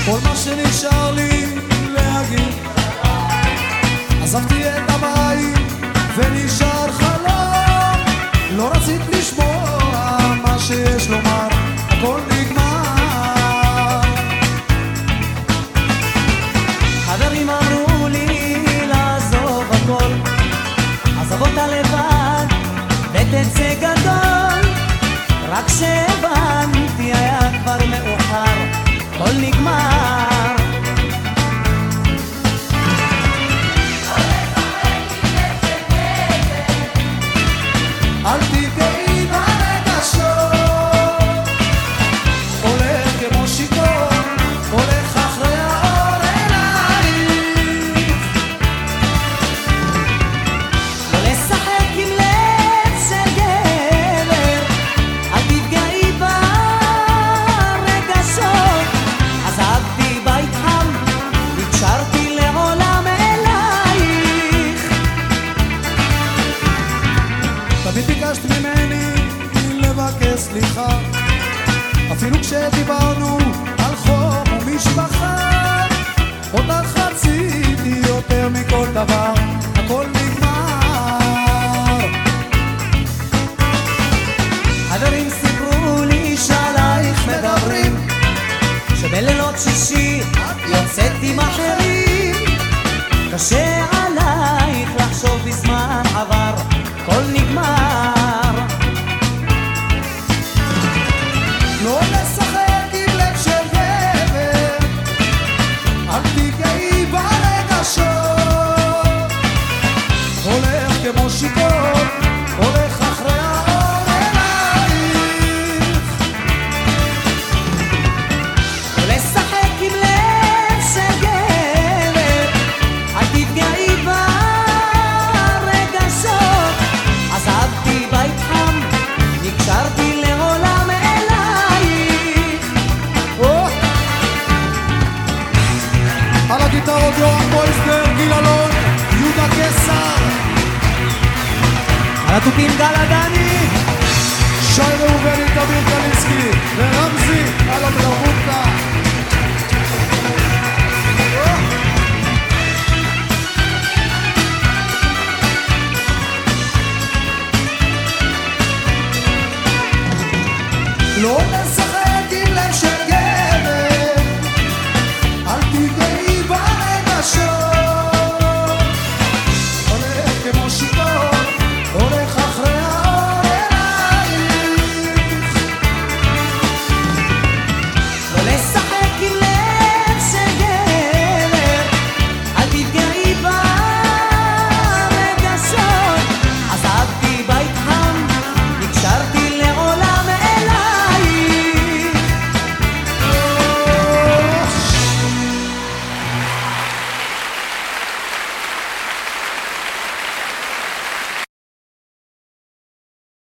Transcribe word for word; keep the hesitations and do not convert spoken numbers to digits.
כל מה שנשאר לי להגיד, עזבתי את הבית ונשאר חלום, לא רצית לשמוע מה שיש לומר, הכל נגמר. חברים אמרו לי לעזוב הכל, עזוב אותה לבד ותצא גדול, רק שהבנתי היה כבר מאוחר, הכל נגמר. אל תגעי ברגשות, הולך כמו שיכור, הולך אחרי האור אלייך. לא לשחק עם לב של גבר, אל תפגעי ברגשות, עזבתי בית חם, נקשרתי לעולם אלייך. תמיד ביקשת ממני לבקש סליחה, אפילו כשדיברנו על חום ומשפחה, אותך רציתי יותר מכל דבר, הכל נגמר. חברים סיפרו לי שעלייך מדברים, שבלילות שישי יוצאת עם אחרים, קשה עלייך לחשוב בזמן עבר, הכל נגמר. לא לשחק עם לב של גבר, אל תגעי ברגשות, הולך כמו שיכור, הולך אחרי האור אלייך. לא לשחק עם לב של גבר, אל תפגעי ברגשות, עזבתי בית חם, נקשרתי לעולם אלייך. על הגיטרות יורם בויסטר, גיל אלון, יהודה קסר, על התופים גל עדני, שי ראובני, תמיר